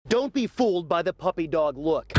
Don't be fooled by the puppy dog look.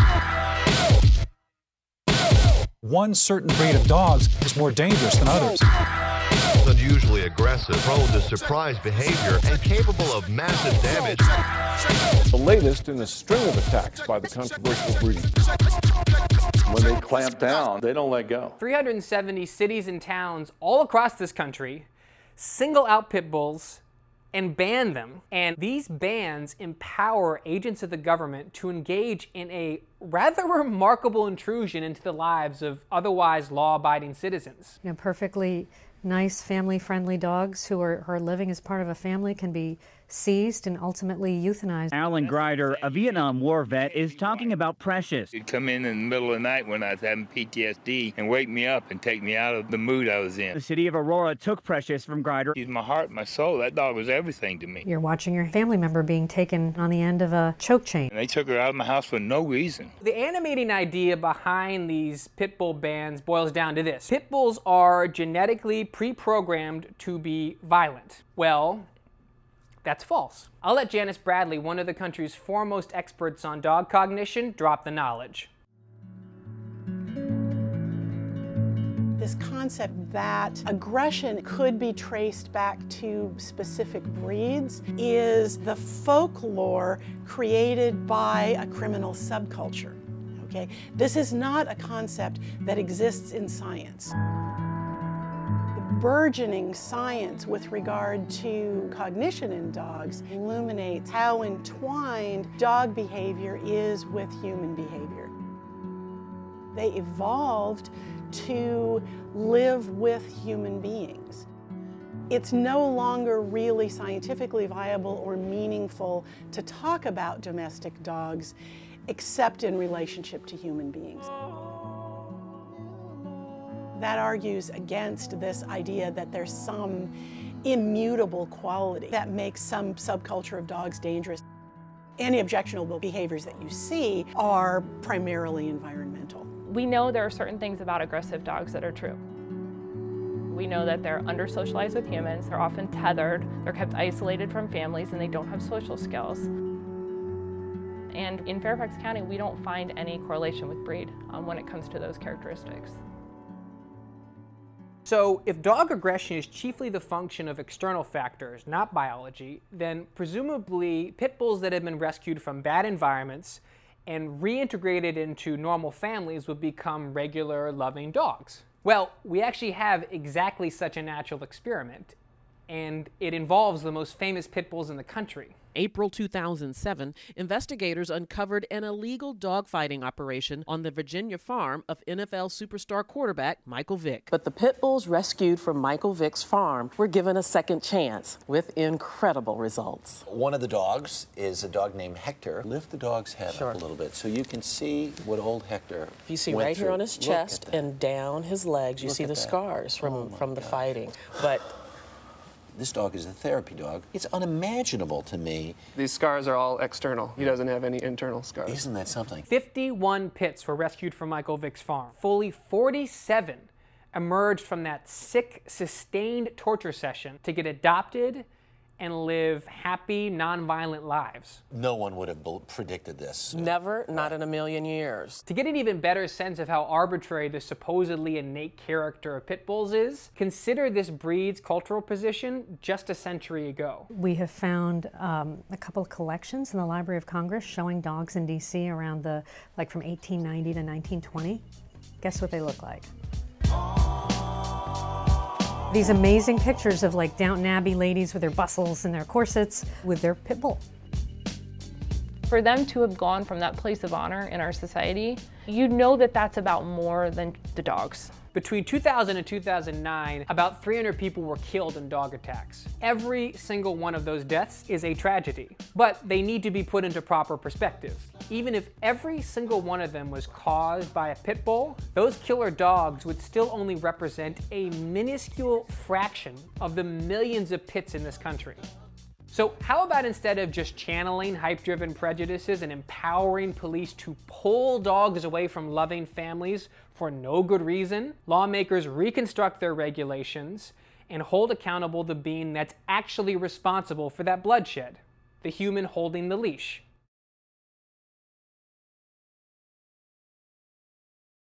One certain breed of dogs is more dangerous than others. Unusually aggressive, prone to surprise behavior, and capable of massive damage. The latest in a string of attacks by the controversial breed. When they clamp down, they don't let go. 370 cities and towns all across this country single out pit bulls and ban them. And these bans empower agents of the government to engage in a rather remarkable intrusion into the lives of otherwise law-abiding citizens. You know, perfectly nice, family-friendly dogs who are living as part of a family can be seized and ultimately euthanized. Alan Grider, a Vietnam War vet, is talking about Precious. He'd come in the middle of the night when I was having PTSD and wake me up and take me out of the mood I was in. The city of Aurora took Precious from Grider. He's my heart, my soul. That dog was everything to me. You're watching your family member being taken on the end of a choke chain. And they took her out of my house for no reason. The animating idea behind these pit bull bans boils down to this. Pit bulls are genetically pre-programmed to be violent. Well, that's false. I'll let Janice Bradley, one of the country's foremost experts on dog cognition, drop the knowledge. This concept that aggression could be traced back to specific breeds is the folklore created by a criminal subculture. Okay? This is not a concept that exists in science. Burgeoning science with regard to cognition in dogs illuminates how entwined dog behavior is with human behavior. They evolved to live with human beings. It's no longer really scientifically viable or meaningful to talk about domestic dogs except in relationship to human beings. That argues against this idea that there's some immutable quality that makes some subculture of dogs dangerous. Any objectionable behaviors that you see are primarily environmental. We know there are certain things about aggressive dogs that are true. We know that they're under-socialized with humans, they're often tethered, they're kept isolated from families, and they don't have social skills. And in Fairfax County, we don't find any correlation with breed when it comes to those characteristics. So if dog aggression is chiefly the function of external factors, not biology, then presumably pit bulls that have been rescued from bad environments and reintegrated into normal families would become regular, loving dogs. Well, we actually have exactly such a natural experiment, and it involves the most famous pit bulls in the country. April 2007, investigators uncovered an illegal dogfighting operation on the Virginia farm of NFL superstar quarterback Michael Vick. But the pit bulls rescued from Michael Vick's farm were given a second chance with incredible results. One of the dogs is a dog named Hector. Lift the dog's head up a little bit so you can see what old Hector You see went right here through. on his chest and down his legs, you see the scars from the fighting. But this dog is a therapy dog. It's unimaginable to me. These scars are all external. He doesn't have any internal scars. Isn't that something? 51 pits were rescued from Michael Vick's farm. Fully 47 emerged from that sick, sustained torture session to get adopted and live happy, nonviolent lives. No one would have predicted this. Never, not in a million years. To get an even better sense of how arbitrary the supposedly innate character of pit bulls is, consider this breed's cultural position just a century ago. We have found a couple of collections in the Library of Congress showing dogs in DC around from 1890 to 1920. Guess what they look like? These amazing pictures of Downton Abbey ladies with their bustles and their corsets with their pit bull. For them to have gone from that place of honor in our society, you know that that's about more than the dogs. Between 2000 and 2009, about 300 people were killed in dog attacks. Every single one of those deaths is a tragedy, but they need to be put into proper perspective. Even if every single one of them was caused by a pit bull, those killer dogs would still only represent a minuscule fraction of the millions of pits in this country. So how about instead of just channeling hype-driven prejudices and empowering police to pull dogs away from loving families for no good reason, lawmakers reconstruct their regulations and hold accountable the being that's actually responsible for that bloodshed, the human holding the leash.